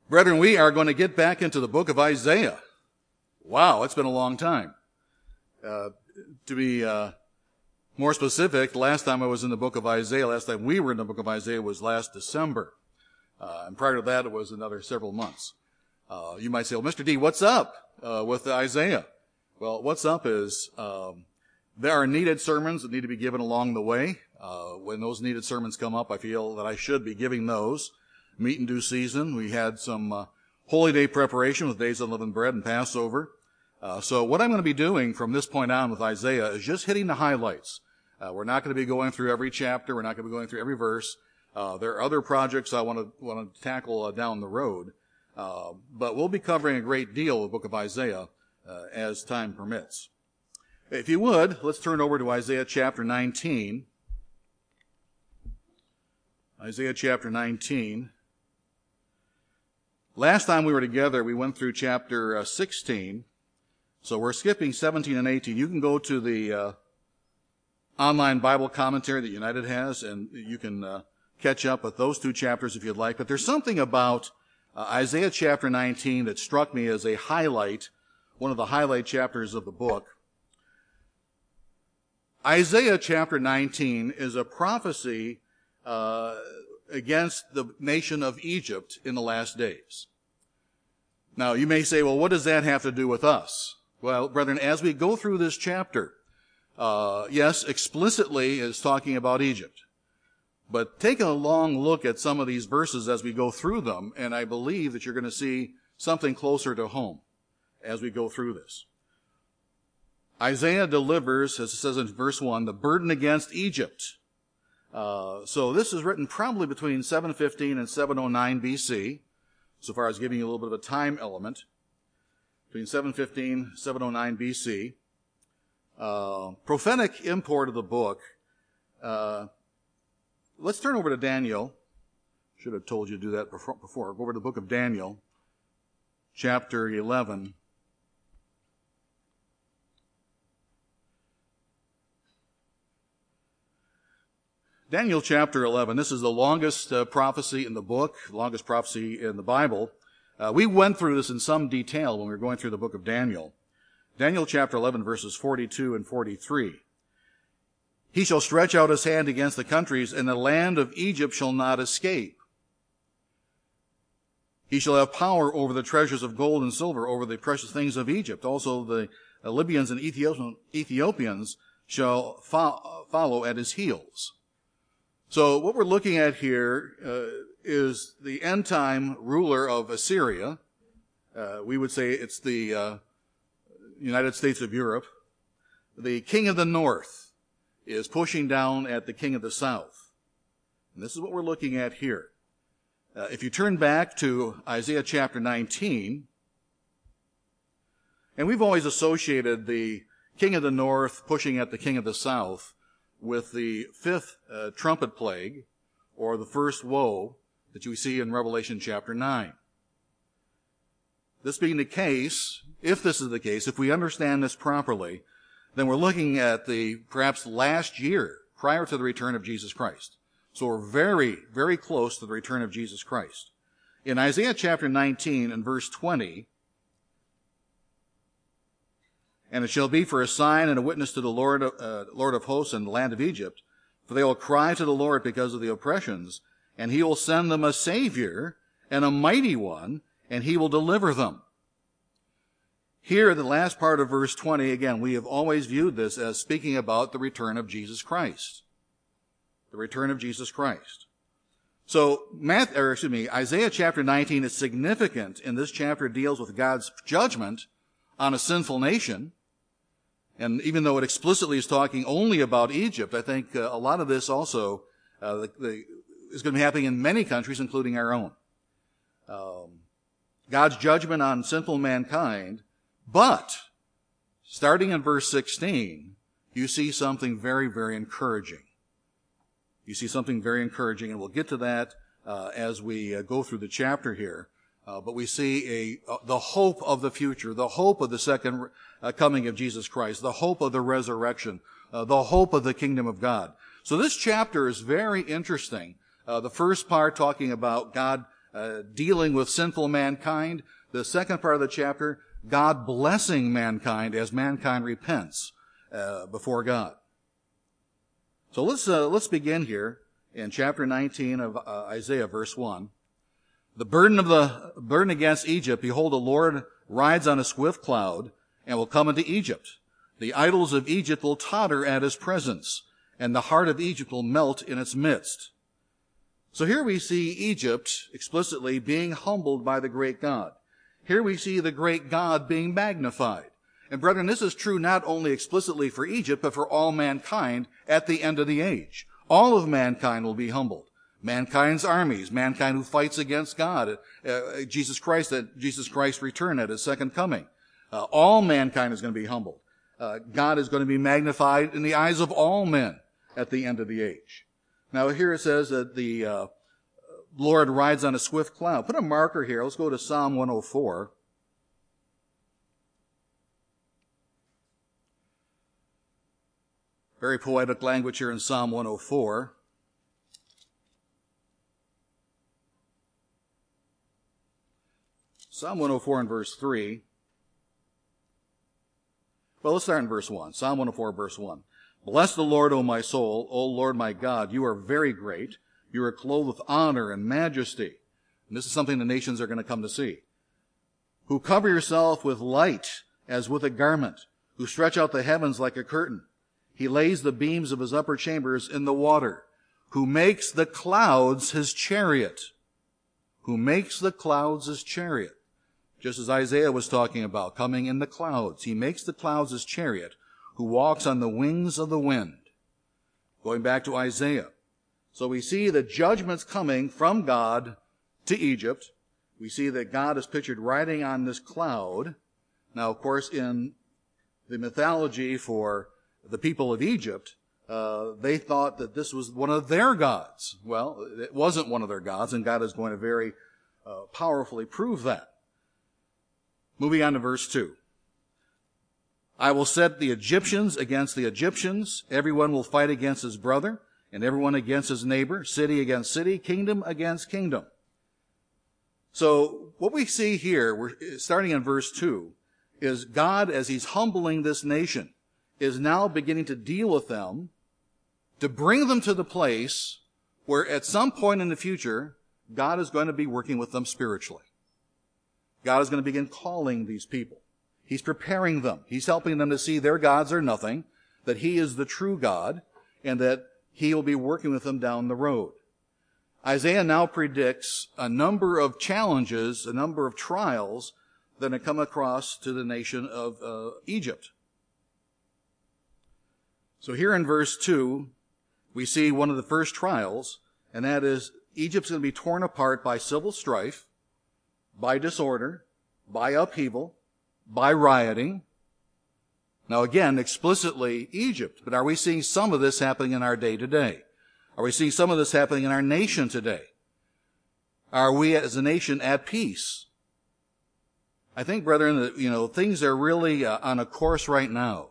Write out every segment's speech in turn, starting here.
Brethren, we are going to get back into the book of Isaiah. Wow, it's been a long time. To be more specific, the last time I was in the book of Isaiah, last time we were in the book of Isaiah was last December. And prior to that, it was another several months. You might say, well, Mr. D, what's up with Isaiah? Well, what's up is there are needed sermons that need to be given along the way. When those needed sermons come up, I feel that I should be giving those. Meat in due season. We had some Holy Day preparation with Days of Unleavened Bread and Passover. So what I'm going to be doing from this point on with Isaiah is just hitting the highlights. We're not going to be going through every chapter. We're not going to be going through every verse. There are other projects I want to tackle down the road. But we'll be covering a great deal of the book of Isaiah as time permits. If you would, let's turn over to Isaiah chapter 19. Isaiah chapter 19. Last time we were together, we went through chapter 16. So we're skipping 17 and 18. You can go to the online Bible commentary that United has, and you can catch up with those two chapters if you'd like. But there's something about Isaiah chapter 19 that struck me as a highlight, one of the highlight chapters of the book. Isaiah chapter 19 is a prophecy against the nation of Egypt in the last days. Now, you may say, well, what does that have to do with us? Well, brethren, as we go through this chapter, yes, explicitly is talking about Egypt. But take a long look at some of these verses as we go through them, and I believe that you're going to see something closer to home as we go through this. Isaiah delivers, as it says in verse 1, the burden against Egypt. So this is written probably between 715 and 709 BC, so far as giving you a little bit of a time element. Between 715 and 709 BC. Prophetic import of the book. Let's turn over to Daniel. Should have told you to do that before. Go over to the book of Daniel, chapter 11. Daniel chapter 11, this is the longest prophecy in the book, longest prophecy in the Bible. We went through this in some detail when we were going through the book of Daniel. Daniel chapter 11, verses 42 and 43. He shall stretch out his hand against the countries, and the land of Egypt shall not escape. He shall have power over the treasures of gold and silver, over the precious things of Egypt. Also the Libyans and Ethiopians shall follow at his heels. So what we're looking at here is the end-time ruler of Assyria. We would say it's the United States of Europe. The king of the north is pushing down at the king of the south. And this is what we're looking at here. If you turn back to Isaiah chapter 19, and we've always associated the king of the north pushing at the king of the south with the fifth trumpet plague, or the first woe that you see in Revelation chapter 9. This being the case, if this is the case, if we understand this properly, then we're looking at the perhaps last year prior to the return of Jesus Christ. So we're very, very close to the return of Jesus Christ. In Isaiah chapter 19 and verse 20, and it shall be for a sign and a witness to the Lord of hosts and the land of Egypt, for they will cry to the Lord because of the oppressions, and he will send them a Savior and a mighty one, and he will deliver them. Here, the last part of verse 20, again, we have always viewed this as speaking about the return of Jesus Christ. The return of Jesus Christ. So, Isaiah chapter 19 is significant, and this chapter deals with God's judgment on a sinful nation. And even though it explicitly is talking only about Egypt, I think a lot of this also is going to be happening in many countries, including our own. God's judgment on sinful mankind, but starting in verse 16, you see something very, very encouraging. You see something very encouraging, and we'll get to that as we go through the chapter here. But we see the hope of the future, the hope of the second coming of Jesus Christ, the hope of the resurrection, the hope of the kingdom of God. So this chapter is very interesting. The first part talking about God dealing with sinful mankind. The second part of the chapter, God blessing mankind as mankind repents before God. So let's begin here in chapter 19 of Isaiah, verse 1. The burden against Egypt, behold, the Lord rides on a swift cloud and will come into Egypt. The idols of Egypt will totter at his presence, and the heart of Egypt will melt in its midst. So here we see Egypt explicitly being humbled by the great God. Here we see the great God being magnified. And brethren, this is true not only explicitly for Egypt, but for all mankind at the end of the age. All of mankind will be humbled. Mankind's armies, mankind who fights against God, Jesus Christ's return at his second coming. All mankind is going to be humbled. God is going to be magnified in the eyes of all men at the end of the age. Now here it says that the Lord rides on a swift cloud. Put a marker here. Let's go to Psalm 104. Very poetic language here in Psalm 104. Psalm 104 and verse 3. Well, let's start in verse 1. Psalm 104, verse 1. Bless the Lord, O my soul. O Lord my God, you are very great. You are clothed with honor and majesty. And this is something the nations are going to come to see. Who cover yourself with light as with a garment, who stretch out the heavens like a curtain. He lays the beams of his upper chambers in the water, who makes the clouds his chariot. Who makes the clouds his chariot. Just as Isaiah was talking about, coming in the clouds. He makes the clouds his chariot, who walks on the wings of the wind. Going back to Isaiah. So we see the judgments coming from God to Egypt. We see that God is pictured riding on this cloud. Now, of course, in the mythology for the people of Egypt, they thought that this was one of their gods. Well, it wasn't one of their gods, and God is going to very powerfully prove that. Moving on to verse 2. I will set the Egyptians against the Egyptians. Everyone will fight against his brother, and everyone against his neighbor, city against city, kingdom against kingdom. So what we see here, we're starting in verse 2, is God, as he's humbling this nation, is now beginning to deal with them to bring them to the place where at some point in the future, God is going to be working with them spiritually. God is going to begin calling these people. He's preparing them. He's helping them to see their gods are nothing, that he is the true God, and that he will be working with them down the road. Isaiah now predicts a number of challenges, a number of trials that have come across to the nation of Egypt. So here in verse 2, we see one of the first trials, and that is Egypt's going to be torn apart by civil strife, by disorder, by upheaval, by rioting. Now again, explicitly Egypt, but are we seeing some of this happening in our day today? Are we seeing some of this happening in our nation today? Are we as a nation at peace? I think, brethren, that, things are really on a course right now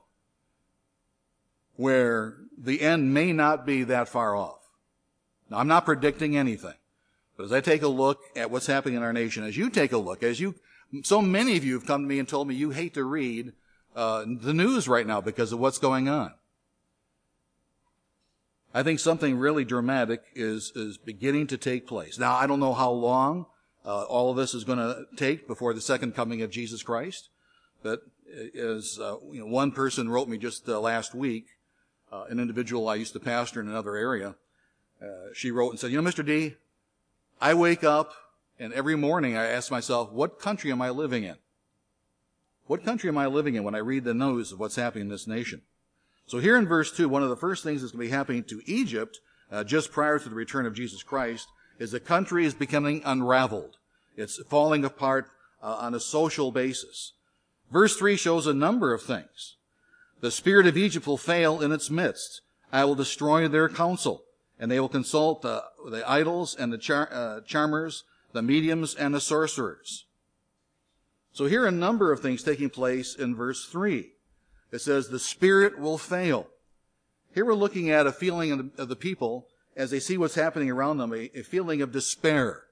where the end may not be that far off. Now, I'm not predicting anything, but as I take a look at what's happening in our nation, as you take a look, so many of you have come to me and told me you hate to read the news right now because of what's going on. I think something really dramatic is beginning to take place. Now, I don't know how long all of this is going to take before the second coming of Jesus Christ, but as one person wrote me just last week, an individual I used to pastor in another area, she wrote and said, Mr. D, I wake up and every morning I ask myself, what country am I living in? What country am I living in when I read the news of what's happening in this nation? So here in verse 2, one of the first things that's going to be happening to Egypt just prior to the return of Jesus Christ is the country is becoming unraveled. It's falling apart on a social basis. Verse 3 shows a number of things. The spirit of Egypt will fail in its midst. I will destroy their counsel, and they will consult the idols and the charmers, the mediums and the sorcerers. So here are a number of things taking place in verse 3. It says the spirit will fail. Here we're looking at a feeling of the people as they see what's happening around them, a feeling of despair,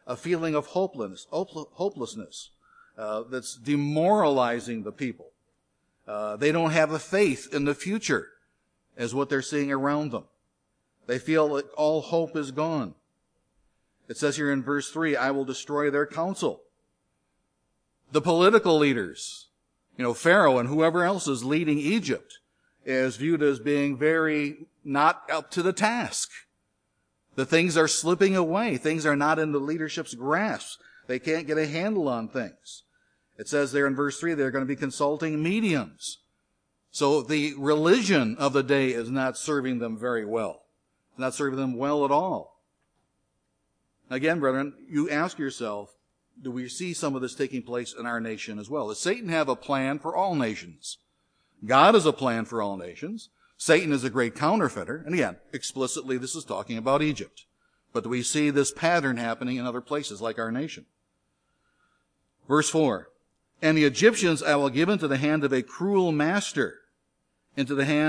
a feeling of hopelessness that's demoralizing the people. They don't have a faith in the future as what they're seeing around them. They feel like all hope is gone. It says here in verse 3, I will destroy their counsel. The political leaders, Pharaoh and whoever else is leading Egypt, is viewed as being very not up to the task. The things are slipping away. Things are not in the leadership's grasp. They can't get a handle on things. It says there in verse 3, they're going to be consulting mediums. So the religion of the day is not serving them very well. It's not serving them well at all. Again, brethren, you ask yourself, do we see some of this taking place in our nation as well? Does Satan have a plan for all nations? God has a plan for all nations. Satan is a great counterfeiter. And again, explicitly, this is talking about Egypt. But do we see this pattern happening in other places like our nation? Verse 4, and the Egyptians I will give into the hand of a cruel master, and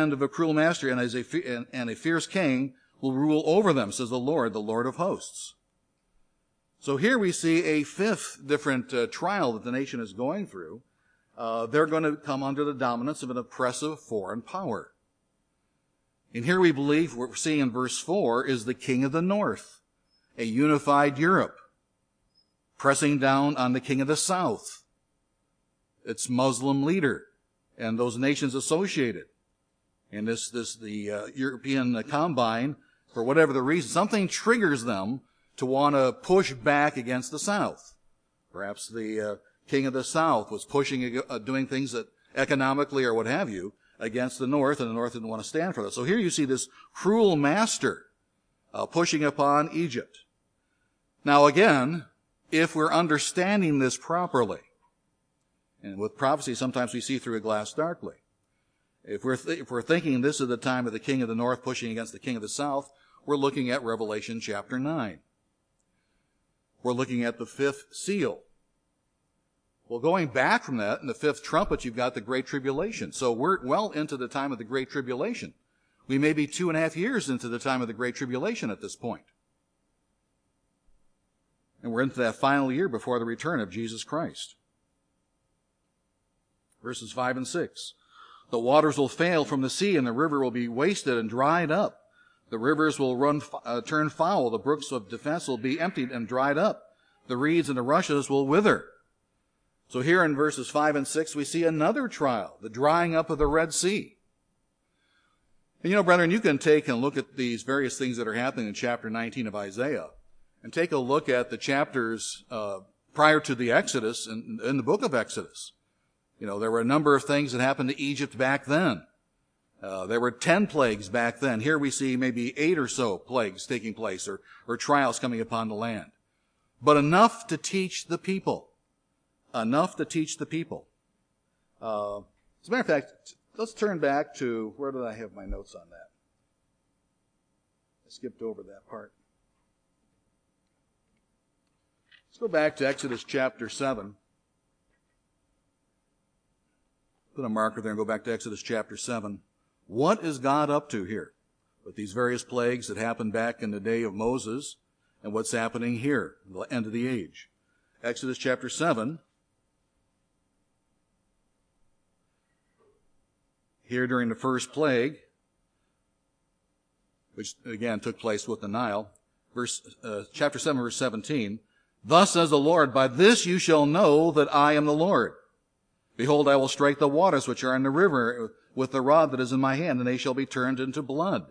a fierce king will rule over them, says the Lord of hosts. So here we see a fifth different trial that the nation is going through. They're going to come under the dominance of an oppressive foreign power. And here we believe what we're seeing in verse 4 is the king of the north, a unified Europe, pressing down on the king of the south, its Muslim leader, and those nations associated. And the European combine, for whatever the reason, something triggers them to want to push back against the south. Perhaps the king of the south was pushing, doing things that economically or what have you, against the north, and the north didn't want to stand for that. So here you see this cruel master pushing upon Egypt. Now again, if we're understanding this properly, and with prophecy sometimes we see through a glass darkly, if we're thinking this is the time of the king of the north pushing against the king of the south, we're looking at Revelation chapter 9. We're looking at the fifth seal. Well, going back from that, in the fifth trumpet, you've got the Great Tribulation. So we're well into the time of the Great Tribulation. We may be 2.5 years into the time of the Great Tribulation at this point. And we're into that final year before the return of Jesus Christ. Verses 5 and 6. The waters will fail from the sea, and the river will be wasted and dried up. The rivers will turn foul. The brooks of defense will be emptied and dried up. The reeds and the rushes will wither. So here in verses 5 and 6, we see another trial, the drying up of the Red Sea. And brethren, you can take and look at these various things that are happening in chapter 19 of Isaiah, and take a look at the chapters prior to the Exodus, in the book of Exodus. There were a number of things that happened to Egypt back then. There were 10 plagues back then. Here we see maybe 8 or so plagues taking place, or trials coming upon the land. But enough to teach the people. Enough to teach the people. As a matter of fact, let's turn back to, where did I have my notes on that? I skipped over that part. Let's go back to Exodus chapter 7. Put a marker there and go back to Exodus chapter 7. What is God up to here with these various plagues that happened back in the day of Moses and what's happening here, the end of the age? Exodus chapter 7. Here during the first plague, which again took place with the Nile, chapter 7, verse 17, thus says the Lord, by this you shall know that I am the Lord. Behold, I will strike the waters which are in the river with the rod that is in my hand, and they shall be turned into blood.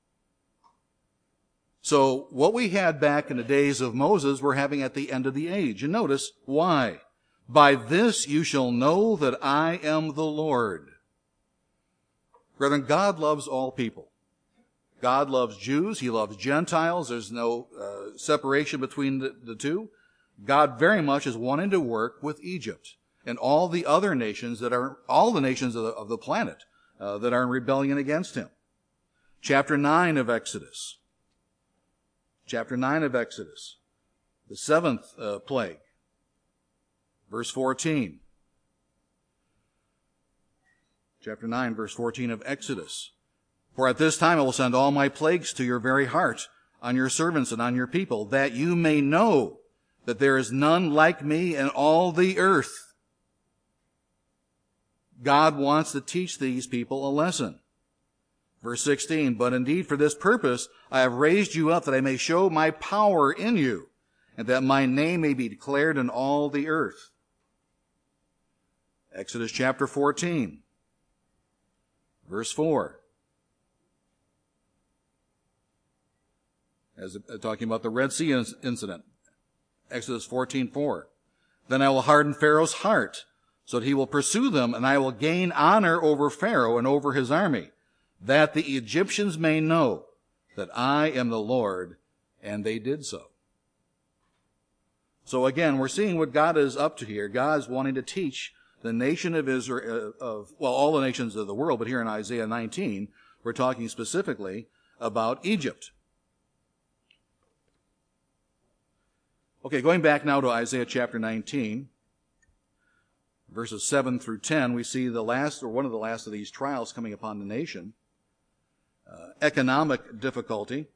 So what we had back in the days of Moses, we're having at the end of the age. And notice why. By this you shall know that I am the Lord. Brethren, God loves all people. God loves Jews. He loves Gentiles. There's no separation between the two. God very much is wanting to work with Egypt and all the other nations all the nations of the planet that are in rebellion against him. Chapter 9 of Exodus. Chapter 9 of Exodus. The seventh plague. Verse 14. Chapter 9, verse 14 of Exodus. For at this time I will send all my plagues to your very heart, on your servants and on your people, that you may know that there is none like me in all the earth. God wants to teach these people a lesson. Verse 16, but indeed for this purpose I have raised you up, that I may show my power in you, and that my name may be declared in all the earth. Exodus chapter 14, verse 4. As talking about the Red Sea incident. Exodus 14:4. Then I will harden Pharaoh's heart, so that he will pursue them, and I will gain honor over Pharaoh and over his army, that the Egyptians may know that I am the Lord. And they did so. So again, we're seeing what God is up to here. God is wanting to teach the nation of Israel, all the nations of the world, but here in Isaiah 19, we're talking specifically about Egypt. Okay, going back now to Isaiah chapter 19, verses 7 through 10, we see the last, or one of the last of these trials coming upon the nation. Economic difficulty.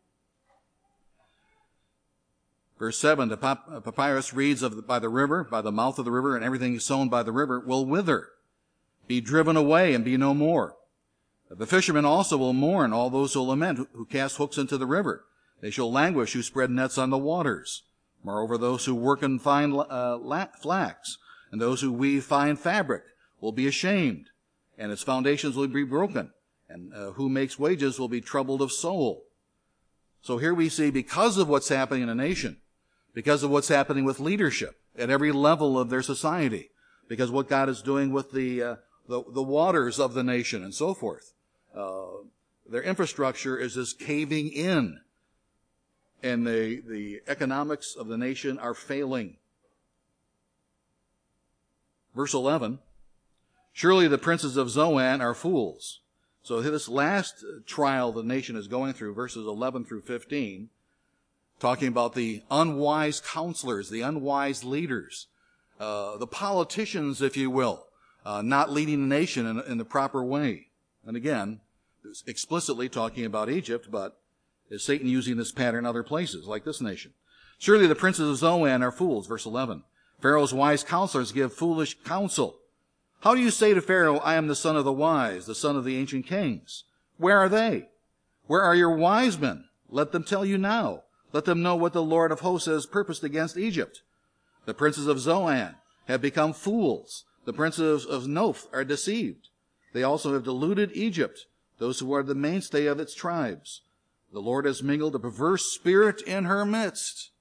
Verse 7, the papyrus reeds by the river, by the mouth of the river, and everything sown by the river will wither, be driven away, and be no more. The fishermen also will mourn, all those who lament, who cast hooks into the river. They shall languish, who spread nets on the waters. Moreover, those who work in fine flax, and those who weave fine fabric, will be ashamed, and its foundations will be broken, and who makes wages will be troubled of soul. So here we see, because of what's happening in the nation, because of what's happening with leadership at every level of their society, because what God is doing with the waters of the nation and so forth, their infrastructure is just caving in, and the economics of the nation are failing. Verse 11, surely the princes of Zoan are fools. So this last trial the nation is going through, verses 11 through 15, talking about the unwise counselors, the unwise leaders, the politicians, if you will, not leading the nation in the proper way. And again, explicitly talking about Egypt, but is Satan using this pattern in other places, like this nation? Surely the princes of Zoan are fools, verse 11. Pharaoh's wise counselors give foolish counsel. How do you say to Pharaoh, I am the son of the wise, the son of the ancient kings? Where are they? Where are your wise men? Let them tell you now. Let them know what the Lord of hosts has purposed against Egypt. The princes of Zoan have become fools. The princes of Noph are deceived. They also have deluded Egypt, those who are the mainstay of its tribes. The Lord has mingled a perverse spirit in her midst.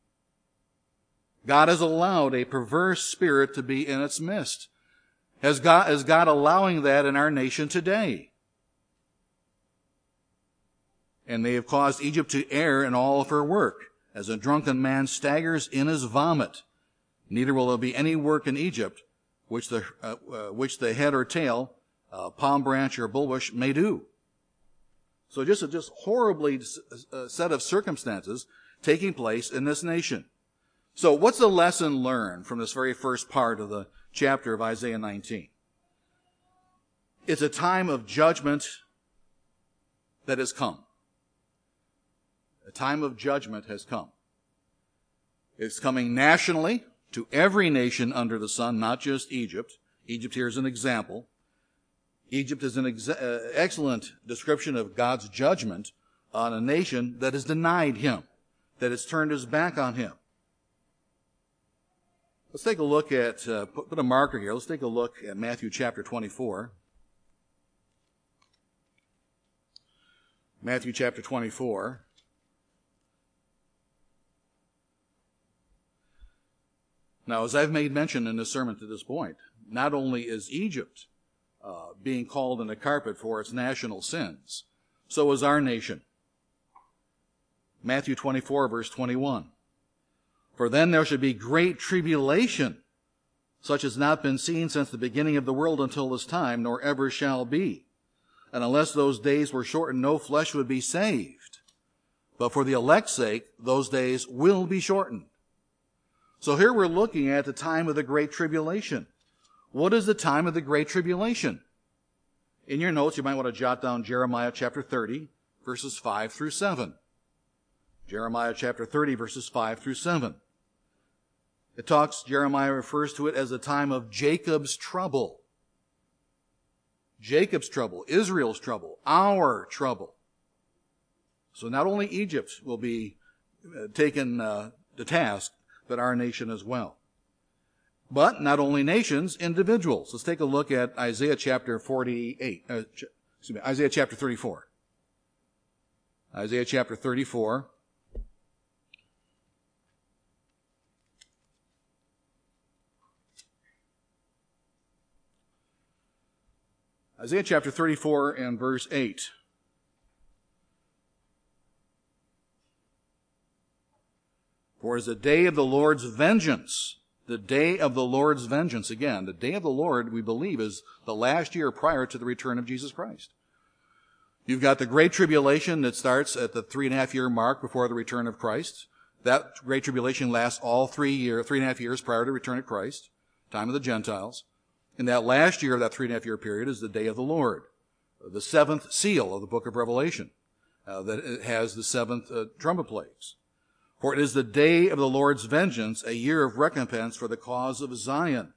God has allowed a perverse spirit to be in its midst. Is God allowing that in our nation today? And they have caused Egypt to err in all of her work, as a drunken man staggers in his vomit. Neither will there be any work in Egypt which the head or tail, palm branch or bulrush may do. So just horribly set of circumstances taking place in this nation. So what's the lesson learned from this very first part of the chapter of Isaiah 19? It's a time of judgment that has come. A time of judgment has come. It's coming nationally to every nation under the sun, not just Egypt. Egypt here is an example. Egypt is an excellent description of God's judgment on a nation that has denied him, that has turned his back on him. Let's take a look at, put a marker here. Let's take a look at Matthew chapter 24. Matthew chapter 24. Now, as I've made mention in this sermon to this point, not only is Egypt being called in the carpet for its national sins, so is our nation. Matthew 24, verse 21. For then there shall be great tribulation, such as not been seen since the beginning of the world until this time, nor ever shall be. And unless those days were shortened, no flesh would be saved. But for the elect's sake, those days will be shortened. So here we're looking at the time of the Great Tribulation. What is the time of the Great Tribulation? In your notes, you might want to jot down Jeremiah chapter 30, verses 5 through 7. Jeremiah chapter 30, verses 5 through 7. Jeremiah refers to it as a time of Jacob's trouble. Jacob's trouble, Israel's trouble, our trouble. So not only Egypt will be taken to task, but our nation as well. But not only nations, individuals. Let's take a look at Isaiah chapter 34. Isaiah chapter 34. Isaiah chapter 34 and verse 8. For as the day of the Lord's vengeance, the day of the Lord's vengeance, again, the day of the Lord, we believe, is the last year prior to the return of Jesus Christ. You've got the Great Tribulation that starts at the 3.5-year mark before the return of Christ. That Great Tribulation lasts all 3.5 years prior to the return of Christ, time of the Gentiles. And that last year of that 3.5-year period is the day of the Lord, the seventh seal of the book of Revelation, that it has the seventh trumpet plagues. For it is the day of the Lord's vengeance, a year of recompense for the cause of Zion.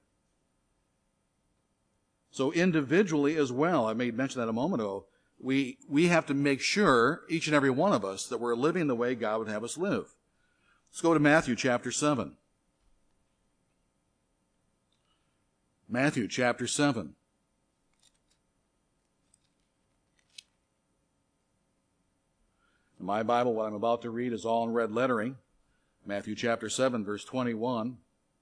So individually as well, I made mention that a moment ago, we have to make sure, each and every one of us, that we're living the way God would have us live. Let's go to Matthew chapter 7. Matthew chapter 7. In my Bible, what I'm about to read is all in red lettering. Matthew chapter 7, verse 21.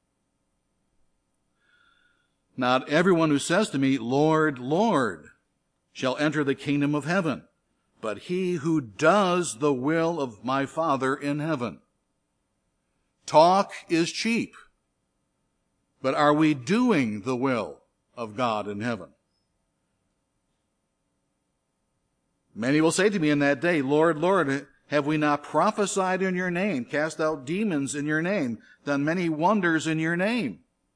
Not everyone who says to me, Lord, Lord, shall enter the kingdom of heaven, but he who does the will of my Father in heaven. Talk is cheap, but are we doing the will of God in heaven? Many will say to me in that day, Lord, Lord, have we not prophesied in your name, cast out demons in your name, done many wonders in your name?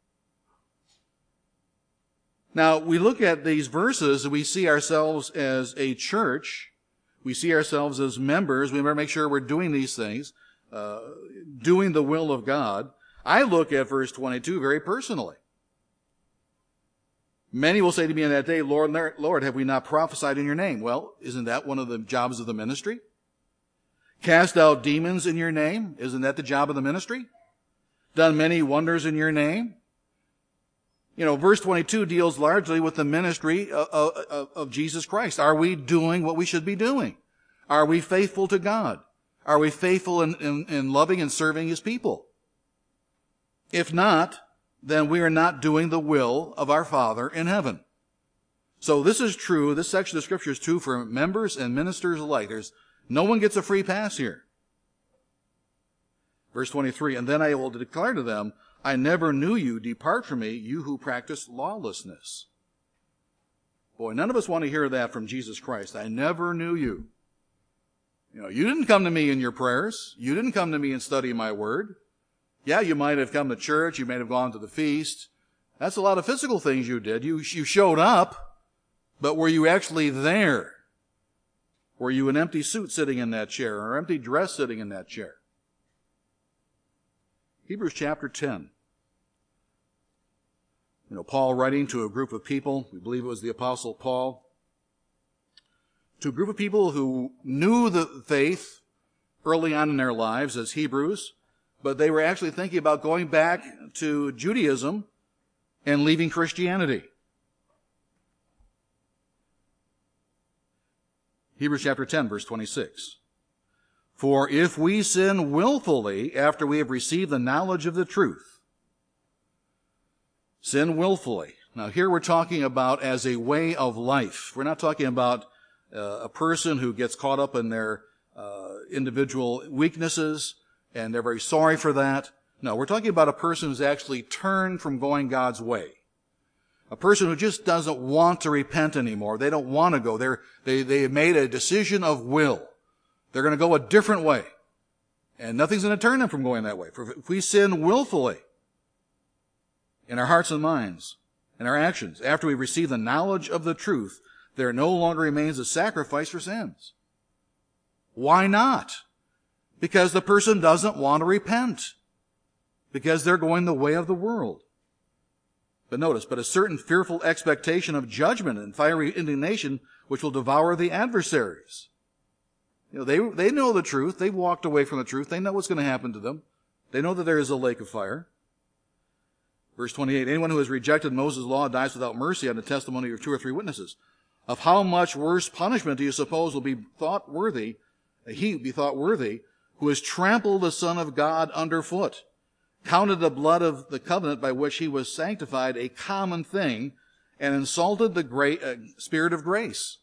Now, we look at these verses and we see ourselves as a church. We see ourselves as members. We better make sure we're doing these things, doing the will of God. I look at verse 22 very personally. Many will say to me in that day, Lord, Lord, have we not prophesied in your name? Well, isn't that one of the jobs of the ministry? Cast out demons in your name? Isn't that the job of the ministry? Done many wonders in your name? You know, verse 22 deals largely with the ministry of Jesus Christ. Are we doing what we should be doing? Are we faithful to God? Are we faithful in loving and serving His people? If not, then we are not doing the will of our Father in heaven. So this is true. This section of Scripture is true for members and ministers alike. No one gets a free pass here. Verse 23, and then I will declare to them, I never knew you. Depart from me, you who practice lawlessness. Boy, none of us want to hear that from Jesus Christ. I never knew you. You know, you didn't come to me in your prayers. You didn't come to me and study my word. Yeah, you might have come to church. You might have gone to the feast. That's a lot of physical things you did. You showed up, but were you actually there? Were you an empty suit sitting in that chair or empty dress sitting in that chair? Hebrews chapter 10. You know, Paul writing to a group of people, we believe it was the Apostle Paul, to a group of people who knew the faith early on in their lives as Hebrews, but they were actually thinking about going back to Judaism and leaving Christianity. Hebrews chapter 10, verse 26. For if we sin willfully after we have received the knowledge of the truth, sin willfully. Now here we're talking about as a way of life. We're not talking about a person who gets caught up in their individual weaknesses and they're very sorry for that. No, we're talking about a person who's actually turned from going God's way. A person who just doesn't want to repent anymore. They don't want to go. They made a decision of will. They're going to go a different way. And nothing's going to turn them from going that way. For if we sin willfully in our hearts and minds, in our actions, after we receive the knowledge of the truth, there no longer remains a sacrifice for sins. Why not? Because the person doesn't want to repent. because they're going the way of the world. But notice, but a certain fearful expectation of judgment and fiery indignation which will devour the adversaries. You know, they know the truth. They've walked away from the truth. They know what's going to happen to them. They know that there is a lake of fire. Verse 28, anyone who has rejected Moses' law dies without mercy on the testimony of 2 or 3 witnesses. Of how much worse punishment do you suppose will be thought worthy, who has trampled the Son of God underfoot, counted the blood of the covenant by which he was sanctified a common thing, and insulted the great Spirit of grace.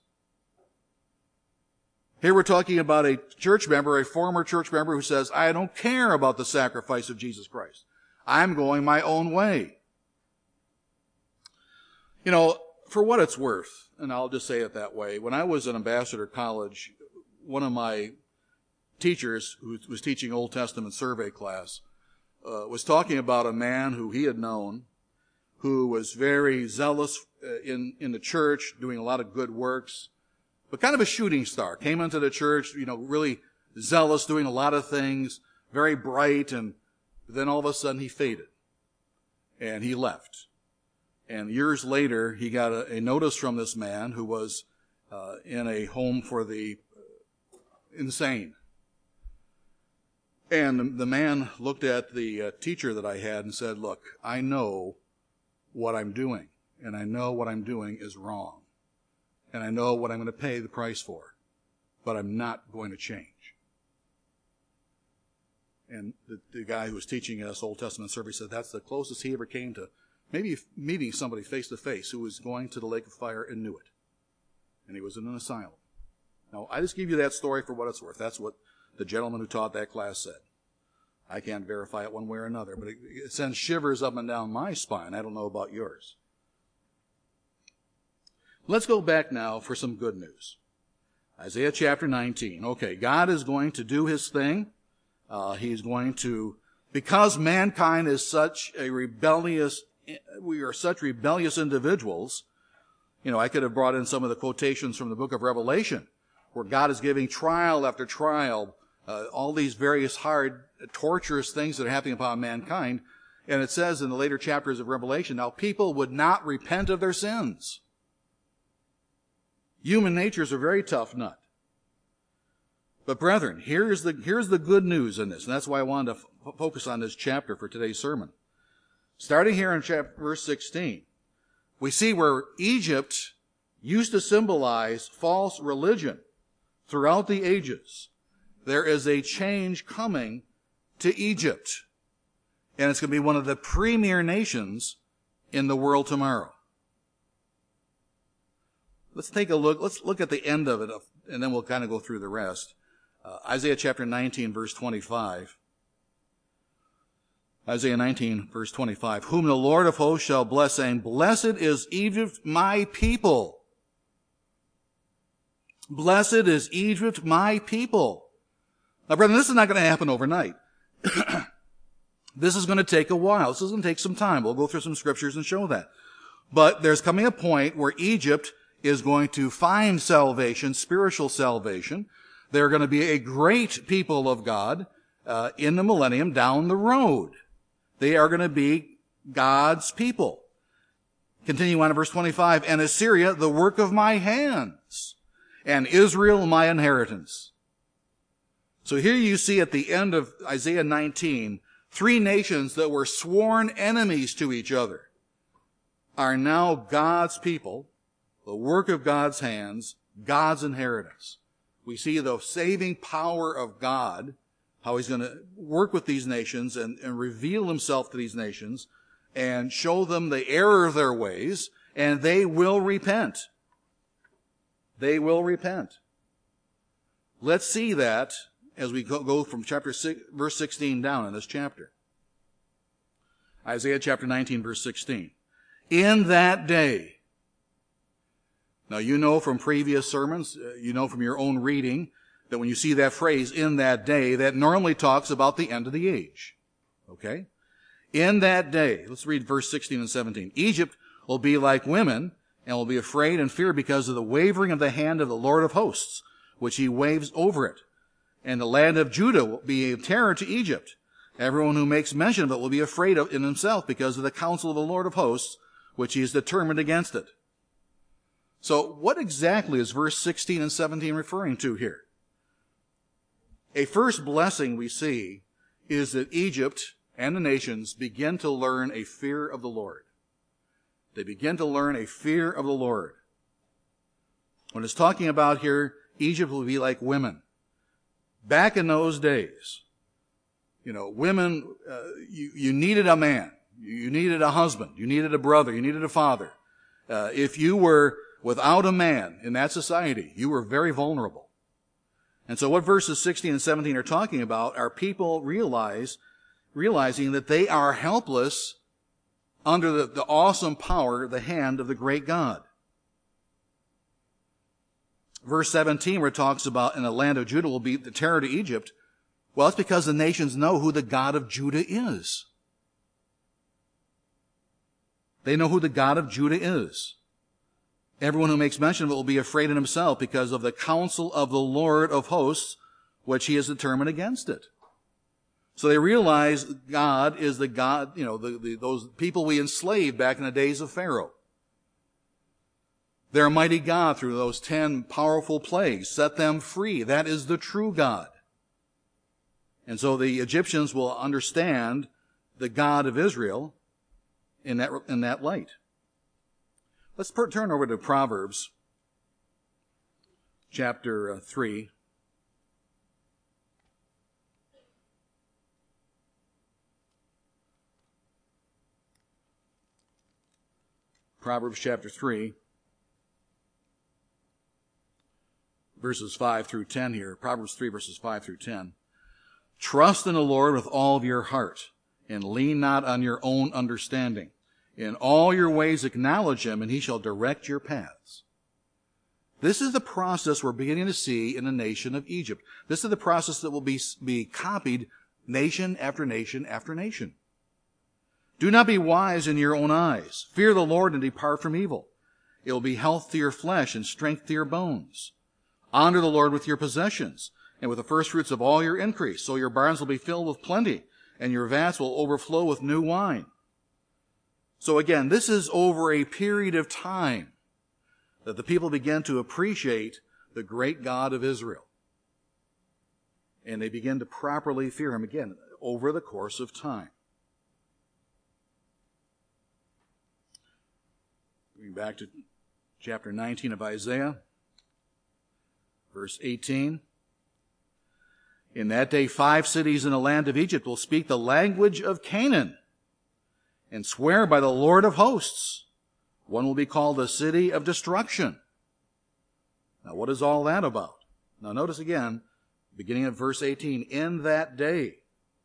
Here we're talking about a church member, a former church member, who says, I don't care about the sacrifice of Jesus Christ. I'm going my own way. You know, for what it's worth, and I'll just say it that way, when I was at Ambassador College, one of my teachers who was teaching Old Testament survey class was talking about a man who he had known who was very zealous in the church, doing a lot of good works, but kind of a shooting star. Came into the church, you know, really zealous, doing a lot of things, very bright, and then all of a sudden he faded and he left. And years later, he got a notice from this man who was in a home for the insane. And the man looked at the teacher that I had and said, look, I know what I'm doing, and I know what I'm doing is wrong, and I know what I'm going to pay the price for, but I'm not going to change. And the guy who was teaching us Old Testament survey said that's the closest he ever came to maybe meeting somebody face to face who was going to the lake of fire and knew it. And he was in an asylum. Now, I just give you that story for what it's worth. That's what the gentleman who taught that class said. I can't verify it one way or another, but it sends shivers up and down my spine. I don't know about yours. Let's go back now for some good news. Isaiah chapter 19. Okay, God is going to do his thing. He's going to, because mankind is such a rebellious, we are such rebellious individuals. You know, I could have brought in some of the quotations from the book of Revelation, where God is giving trial after trial, all these various hard, torturous things that are happening upon mankind. And it says in the later chapters of Revelation, now people would not repent of their sins. Human nature is a very tough nut. But brethren, here's the good news in this, and that's why I wanted to focus on this chapter for today's sermon. Starting here in verse 16, we see where Egypt used to symbolize false religion throughout the ages. There is a change coming to Egypt, and it's going to be one of the premier nations in the world tomorrow. Let's take a look. Let's look at the end of it, and then we'll kind of go through the rest. Isaiah chapter 19, verse 25. Isaiah 19, verse 25. Whom the Lord of hosts shall bless, saying, Blessed is Egypt, my people. Blessed is Egypt, my people. Now, brethren, this is not going to happen overnight. This is going to take a while. This is going to take some time. We'll go through some scriptures and show that. But there's coming a point where Egypt is going to find salvation, spiritual salvation. They're going to be a great people of God in the millennium down the road. They are going to be God's people. Continue on in verse 25. And Assyria, the work of my hands, and Israel, my inheritance. So here you see at the end of Isaiah 19, 3 nations that were sworn enemies to each other are now God's people, the work of God's hands, God's inheritance. We see the saving power of God, how he's going to work with these nations and reveal himself to these nations and show them the error of their ways, and they will repent. They will repent. Let's see that as we go from chapter 6, verse 16 down in this chapter. Isaiah chapter 19, verse 16. In that day. Now, you know from previous sermons, you know from your own reading, that when you see that phrase, in that day, that normally talks about the end of the age. Okay? In that day, let's read verse 16 and 17. Egypt will be like women, and will be afraid and fear because of the wavering of the hand of the Lord of hosts, which he waves over it. And the land of Judah will be a terror to Egypt, Everyone who makes mention of it will be afraid of in himself because of the counsel of the Lord of hosts, which he is determined against it. So what exactly is verse 16 and 17 referring to here? A first blessing we see is that Egypt and the nations begin to learn a fear of the Lord. They begin to learn a fear of the Lord. When it's talking about here, Egypt will be like women. Back in those days, women, you needed a man. You needed a husband. You needed a brother. You needed a father. If you were without a man in that society, you were very vulnerable. And so what verses 16 and 17 are talking about are people realizing that they are helpless under the awesome power, the hand of the great God. Verse 17, where it talks about in the land of Judah will be the terror to Egypt. Well, it's because the nations know who the God of Judah is. They know who the God of Judah is. Everyone who makes mention of it will be afraid in himself because of the counsel of the Lord of hosts, which he has determined against it. So they realize God is the God, those people we enslaved back in the days of Pharaoh. Their mighty God, through those 10 powerful plagues, set them free. That is the true God. And so the Egyptians will understand the God of Israel in that light. Let's turn over to Proverbs chapter 3. Proverbs chapter 3, verses 5 through 10 here. Proverbs 3, verses 5 through 10. Trust in the Lord with all of your heart, and lean not on your own understanding. In all your ways acknowledge him, and he shall direct your paths. This is the process we're beginning to see in the nation of Egypt. This is the process that will be copied nation after nation after nation. Do not be wise in your own eyes. Fear the Lord and depart from evil. It will be health to your flesh and strength to your bones. Honor the Lord with your possessions and with the firstfruits of all your increase. So your barns will be filled with plenty and your vats will overflow with new wine. So again, this is over a period of time that the people begin to appreciate the great God of Israel. And they begin to properly fear him again over the course of time. Going back to chapter 19 of Isaiah, verse 18. In that day 5 cities in the land of Egypt will speak the language of Canaan and swear by the Lord of hosts. One will be called the city of destruction. Now what is all that about? Now notice again, beginning at verse 18, in that day,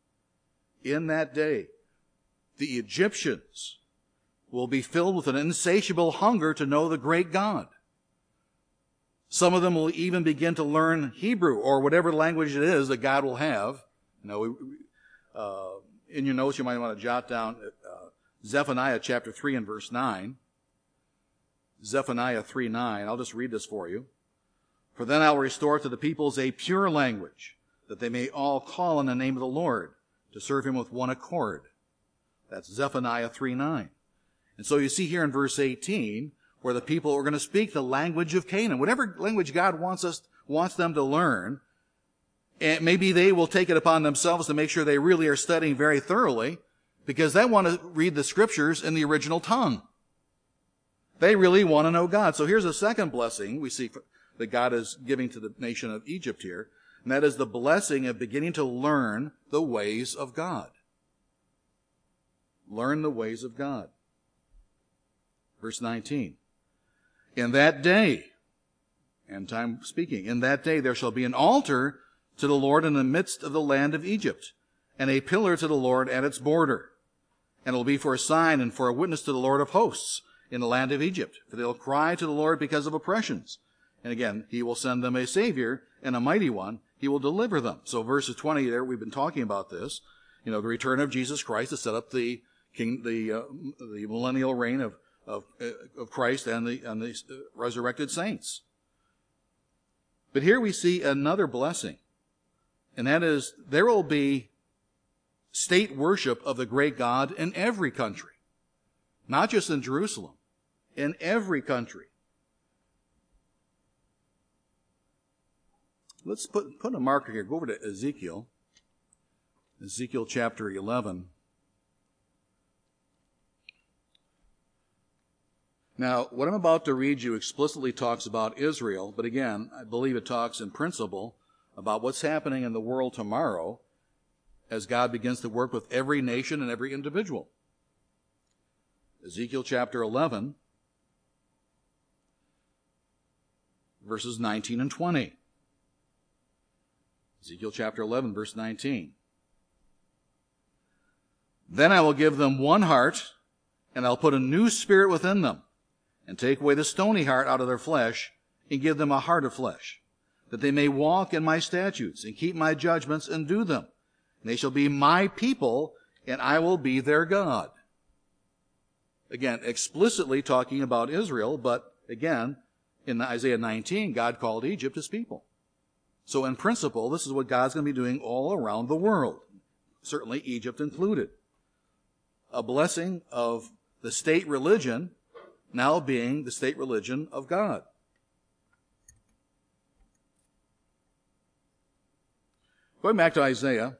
the Egyptians will be filled with an insatiable hunger to know the great God. Some of them will even begin to learn Hebrew or whatever language it is that God will have. In your notes, you might want to jot down Zephaniah chapter 3 and verse 9. Zephaniah 3:9. I'll just read this for you. For then I will restore to the peoples a pure language, that they may all call on the name of the Lord, to serve him with one accord. That's Zephaniah 3:9. And so you see here in verse 18, where the people are going to speak the language of Canaan. Whatever language God wants them to learn, and maybe they will take it upon themselves to make sure they really are studying very thoroughly, because they want to read the scriptures in the original tongue. They really want to know God. So here's a second blessing we see that God is giving to the nation of Egypt here, and that is the blessing of beginning to learn the ways of God. Learn the ways of God. Verse 19. In that day, and time speaking, in that day there shall be an altar to the Lord in the midst of the land of Egypt, and a pillar to the Lord at its border. And it will be for a sign and for a witness to the Lord of hosts in the land of Egypt. For they'll cry to the Lord because of oppressions. And again, he will send them a Savior and a mighty one. He will deliver them. So verses 20 there, we've been talking about this. The return of Jesus Christ to set up the millennial reign of Christ and the resurrected saints. But here we see another blessing, and that is there will be state worship of the great God in every country, not just in Jerusalem, in every country. Let's put a marker here. Go over to Ezekiel chapter 11. Now, what I'm about to read you explicitly talks about Israel, but again, I believe it talks in principle about what's happening in the world tomorrow as God begins to work with every nation and every individual. Ezekiel chapter 11, verses 19 and 20. Ezekiel chapter 11, verse 19. Then I will give them one heart, and I'll put a new spirit within them, and take away the stony heart out of their flesh, and give them a heart of flesh, that they may walk in my statutes, and keep my judgments, and do them. And they shall be my people, and I will be their God. Again, explicitly talking about Israel, but again, in Isaiah 19, God called Egypt his people. So in principle, this is what God's going to be doing all around the world, certainly Egypt included. A blessing of the state religion now being the state religion of God. Going back to Isaiah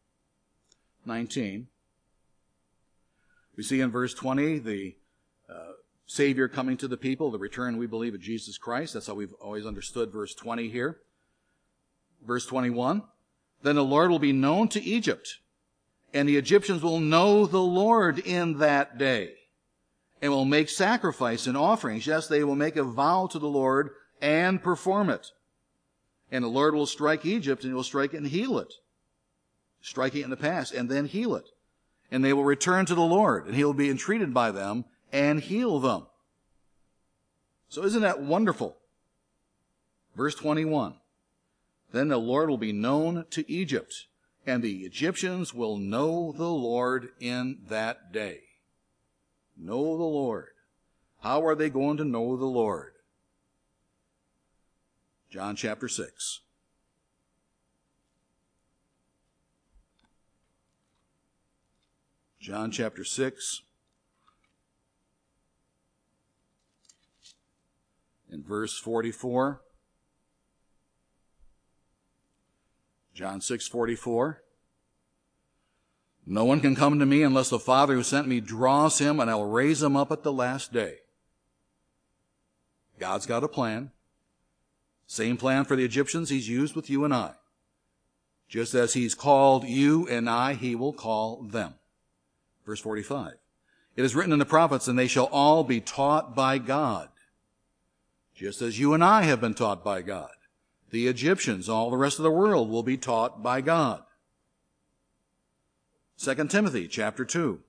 19, we see in verse 20 the Savior coming to the people, the return, we believe, of Jesus Christ. That's how we've always understood verse 20 here. Verse 21, then the Lord will be known to Egypt, and the Egyptians will know the Lord in that day, and will make sacrifice and offerings. Yes, they will make a vow to the Lord and perform it. And the Lord will strike Egypt, and he will strike it and heal it. Strike it in the past, and then heal it. And they will return to the Lord, and he will be entreated by them and heal them. So isn't that wonderful? Verse 21, then the Lord will be known to Egypt, and the Egyptians will know the Lord in that day. Know the Lord. How are they going to know the Lord? John chapter 6. John chapter 6. In verse 44. John 6:44. No one can come to me unless the Father who sent me draws him, and I will raise him up at the last day. God's got a plan. Same plan for the Egyptians he's used with you and I. Just as he's called you and I, he will call them. Verse 45. It is written in the prophets, and they shall all be taught by God. Just as you and I have been taught by God. The Egyptians, all the rest of the world, will be taught by God. 2 Timothy chapter 2.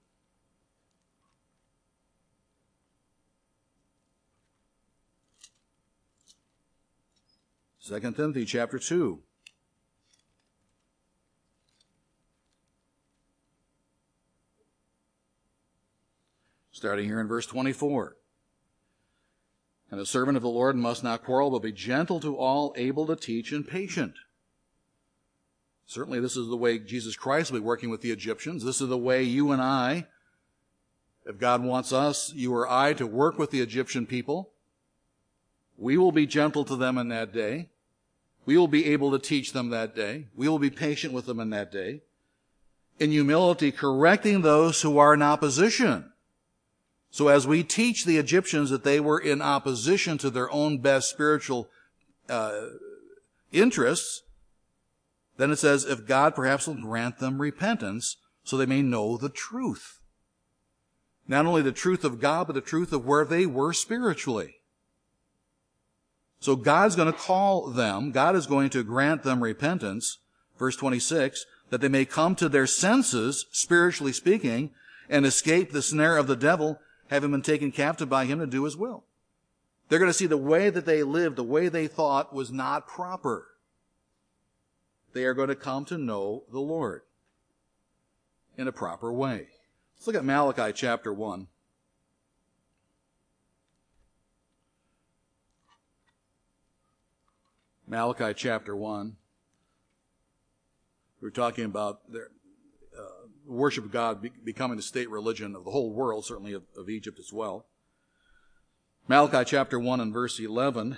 2 Timothy chapter 2. Starting here in verse 24. And the servant of the Lord must not quarrel, but be gentle to all, able to teach, and patient. Certainly this is the way Jesus Christ will be working with the Egyptians. This is the way you and I, if God wants us, you or I, to work with the Egyptian people, we will be gentle to them in that day. We will be able to teach them that day. We will be patient with them in that day. In humility, correcting those who are in opposition. So as we teach the Egyptians that they were in opposition to their own best spiritual interests, then it says, if God perhaps will grant them repentance so they may know the truth. Not only the truth of God, but the truth of where they were spiritually. So God's going to call them, God is going to grant them repentance, verse 26, that they may come to their senses, spiritually speaking, and escape the snare of the devil, having been taken captive by him to do his will. They're going to see the way that they lived, the way they thought was not proper. They are going to come to know the Lord in a proper way. Let's look at Malachi chapter 1. Malachi chapter 1. We're talking about worship of God becoming the state religion of the whole world, certainly of Egypt as well. Malachi chapter 1 and verse 11.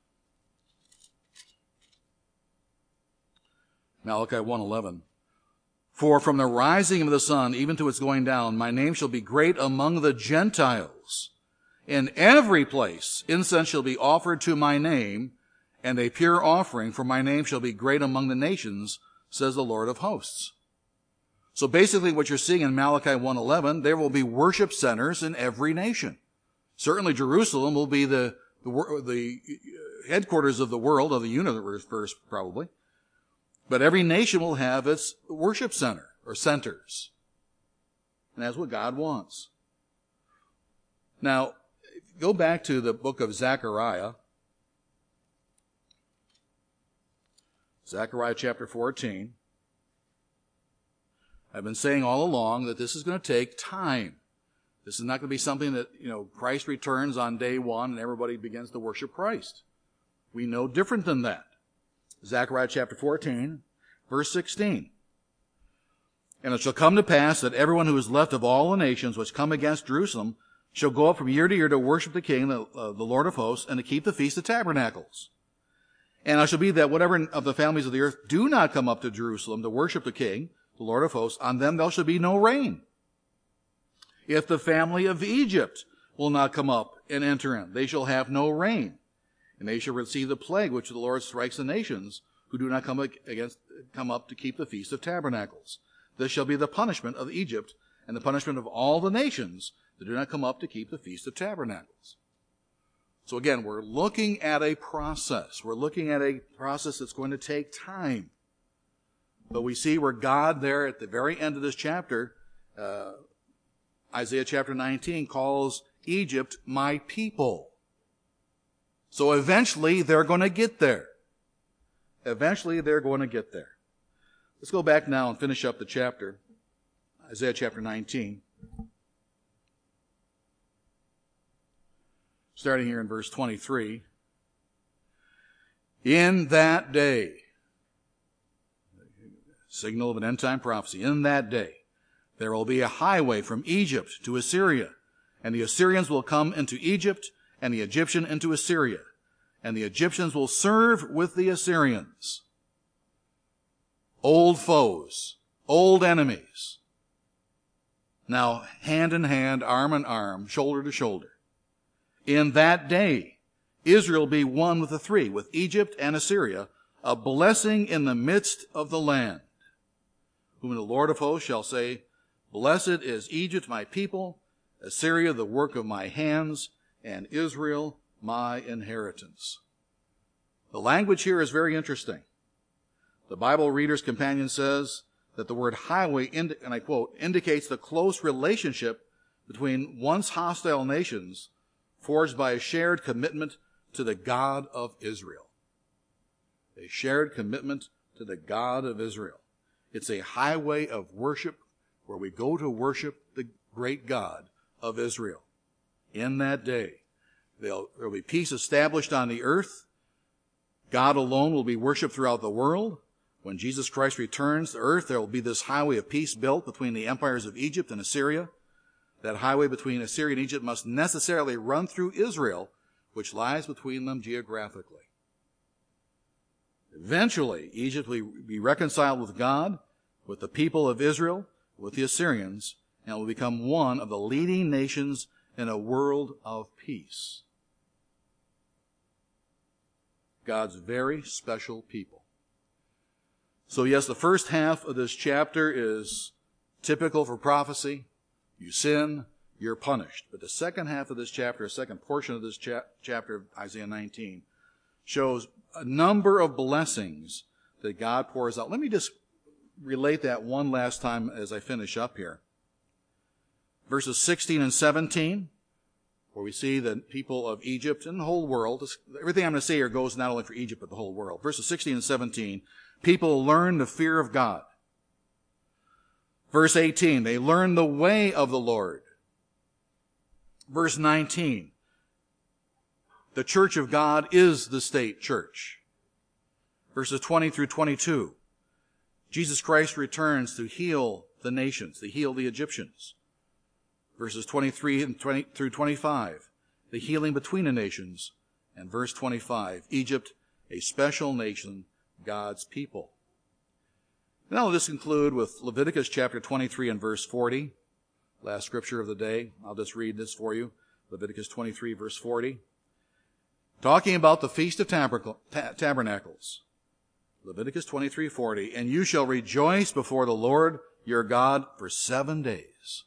Malachi 1:11. For from the rising of the sun even to its going down, my name shall be great among the Gentiles. In every place incense shall be offered to my name, and a pure offering for my name shall be great among the nations, says the Lord of hosts. So basically what you're seeing in Malachi 1:11, there will be worship centers in every nation. Certainly Jerusalem will be the headquarters of the world, of the universe probably. But every nation will have its worship center or centers. And that's what God wants. Now, go back to the book of Zechariah. Zechariah chapter 14. I've been saying all along that this is going to take time. This is not going to be something that, Christ returns on day one and everybody begins to worship Christ. We know different than that. Zechariah chapter 14, verse 16. And it shall come to pass that everyone who is left of all the nations which come against Jerusalem shall go up from year to year to worship the King, the Lord of hosts, and to keep the Feast of Tabernacles. And it shall be that whatever of the families of the earth do not come up to Jerusalem to worship the King, the Lord of hosts, on them there shall be no rain. If the family of Egypt will not come up and enter in, they shall have no rain. And they shall receive the plague which the Lord strikes the nations who do not come up to keep the Feast of Tabernacles. This shall be the punishment of Egypt and the punishment of all the nations that do not come up to keep the Feast of Tabernacles. So again, we're looking at a process. We're looking at a process that's going to take time. But we see where God there at the very end of this chapter, Isaiah chapter 19, calls Egypt my people. So eventually they're going to get there. Eventually they're going to get there. Let's go back now and finish up the chapter, Isaiah chapter 19. Starting here in verse 23. In that day, signal of an end-time prophecy, in that day, there will be a highway from Egypt to Assyria, and the Assyrians will come into Egypt, and the Egyptian into Assyria, and the Egyptians will serve with the Assyrians. Old foes, old enemies. Now, hand in hand, arm in arm, shoulder to shoulder. In that day, Israel will be one with the three, with Egypt and Assyria, a blessing in the midst of the land. Whom the Lord of hosts shall say, Blessed is Egypt, my people, Assyria, the work of my hands, and Israel, my inheritance. The language here is very interesting. The Bible Reader's Companion says that the word highway, and I quote, indicates the close relationship between once hostile nations forged by a shared commitment to the God of Israel. A shared commitment to the God of Israel. It's a highway of worship where we go to worship the great God of Israel. In that day, there will be peace established on the earth. God alone will be worshiped throughout the world. When Jesus Christ returns to earth, there will be this highway of peace built between the empires of Egypt and Assyria. That highway between Assyria and Egypt must necessarily run through Israel, which lies between them geographically. Eventually, Egypt will be reconciled with God, with the people of Israel, with the Assyrians, and will become one of the leading nations in a world of peace. God's very special people. So yes, the first half of this chapter is typical for prophecy. You sin, you're punished. But the second half of this chapter, the second portion of this chapter of Isaiah 19, shows a number of blessings that God pours out. Let me just relate that one last time as I finish up here. Verses 16 and 17, where we see the people of Egypt and the whole world. Everything I'm going to say here goes not only for Egypt, but the whole world. Verses 16 and 17, people learn the fear of God. Verse 18, they learn the way of the Lord. Verse 19, the church of God is the state church. Verses 20 through 22, Jesus Christ returns to heal the nations, to heal the Egyptians. Verses 23 and 20 through 25, the healing between the nations. And verse 25, Egypt, a special nation, God's people. Now I'll just conclude with Leviticus chapter 23 and verse 40. Last scripture of the day. I'll just read this for you. Leviticus 23 verse 40. Talking about the Feast of Tabernacles. Leviticus 23:40. And you shall rejoice before the Lord your God for 7 days.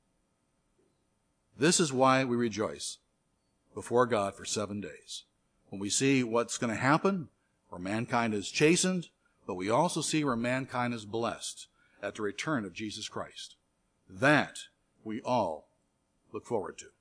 This is why we rejoice before God for 7 days. When we see what's going to happen, where mankind is chastened, but we also see where mankind is blessed at the return of Jesus Christ. That we all look forward to.